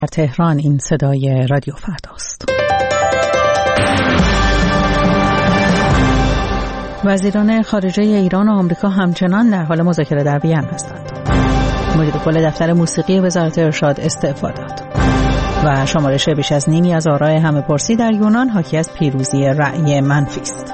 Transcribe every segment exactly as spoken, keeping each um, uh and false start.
در تهران این صدای رادیو فرداست. وزیران خارجه ایران و آمریکا همچنان در حال مذاکره در وین هستند. مدیر کل دفتر موسیقی وزارت ارشاد استعفا داد و شمارش بیش از نیمی از آرای همه‌پرسی در یونان حاکی از پیروزی رأی منفی است.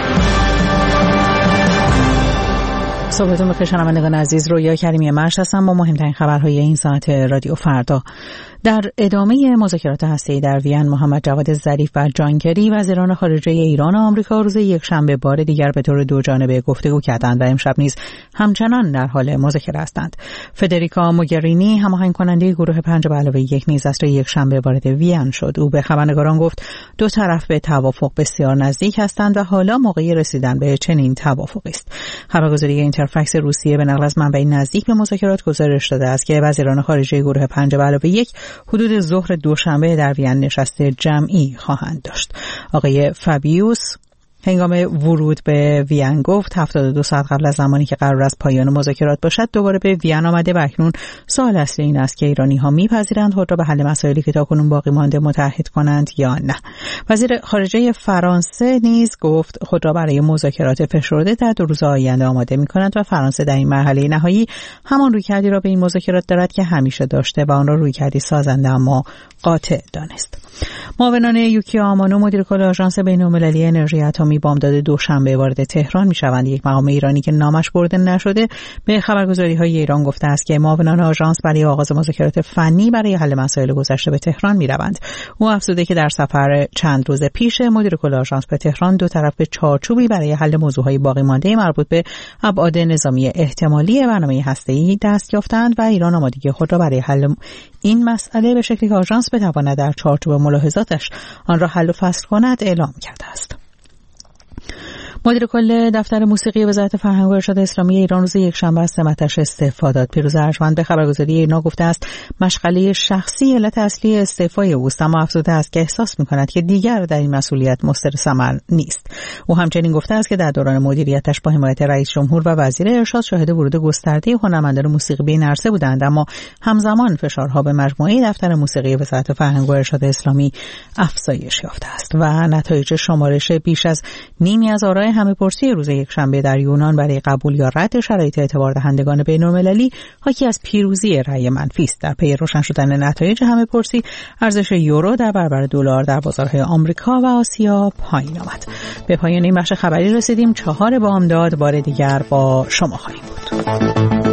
صبحتون بخیر شنوندگان عزیز، رویا کریمی مرش هستم با مهمترین خبرهای این ساعت رادیو فردا. در ادامه مذاکرات هسته‌ای در وین، محمد جواد ظریف و جان کری وزیران خارجه ایران و آمریکا روز یکشنبه بار دیگر به طور دو جانبه گفتگو کردند و امشب نیز همچنان در حال مذاکره هستند. فدریکا موگرینی هماهنگ کننده گروه پنج به علاوه یک نیز عصر یکشنبه وارد وین شد. او به خبرنگاران گفت دو طرف به توافق بسیار نزدیک هستند و حالا موقع رسیدن به چنین توافقی است. خبرگزاری اینترفکس روسیه به نقل از منبعی نزدیک به مذاکرات گزارش داده است که وزیران خارجه گروه پنج به علاوه یک حدود ظهر دوشنبه در وین نشست جمعی خواهند داشت. آقای فابیوس هنگام ورود به وین گفت هفتاد و دو ساعت قبل از زمانی که قرار است پایان مذاکرات باشد دوباره به وین آمده و اکنون سوال اصلی این است که ایرانی‌ها می‌پذیرند خود را به حل مسائلی که تاکنون باقی مانده متحد کنند یا نه. وزیر خارجه فرانسه نیز گفت خود را برای مذاکرات فشرده در دو روز آینده آماده می‌کند و فرانسه در این مرحله نهایی همان رویکردی را به این مذاکرات دارد که همیشه داشته و آن را رویکردی سازنده اما قاطع دانست. معاونان یوکی آمانو مدیر کل آژانس بین‌المللی انرژی اتمی بامداد دوشنبه وارد تهران می‌شوند. یک مقام ایرانی که نامش برده نشده به خبرگزاری‌های ایران گفته است که معاونان آژانس برای آغاز مذاکرات فنی برای حل مسائل گذشته به تهران می‌روند. او افزوده که در سفر چند روز پیش مدیر کل آژانس به تهران دو طرف به چارچوبی برای حل موضوع‌های باقی مانده مربوط به ابعاد نظامی احتمالی برنامه هسته‌ای دست یافتند و ایران آمادگی خود را برای حل این مسئله به شکلی که آژانس بتواند در چارچوب ملاحظاتش آن را حل و فصل کند اعلام کرده است. مدیر کل دفتر موسیقی وزارت فرهنگ و ارشاد اسلامی ایران روز یکشنبه از سمتش استعفا داد. پیروز ارجمند به خبرگزاری ایرنا گفته است مشغله شخصی علت اصلی استعفای اوست، اما افزوده است که احساس می‌کند که دیگر در این مسئولیت مستر ثمر نیست. او همچنین گفته است که در دوران مدیریتش با حمایت رئیس جمهور و وزیر ارشاد شاهد ورود گسترده هنرمندان موسیقی به این عرصه بودند، اما همزمان فشارها به مجموعه دفتر موسیقی وزارت فرهنگ و ارشاد اسلامی افزایش یافته است و نتایج شمارش بیش از نیمی از آرای همه‌پرسی روز یکشنبه در یونان برای قبول یا رد شرایط اعتبار دهندگان بین‌المللی حاکی از پیروزی رأی منفی است. در پی روشن شدن نتایج همه‌پرسی ارزش یورو در برابر دلار در بازارهای آمریکا و آسیا پایین آمد. به پایان این بخش خبری رسیدیم. چهار بامداد بار دیگر با شما خواهیم بود.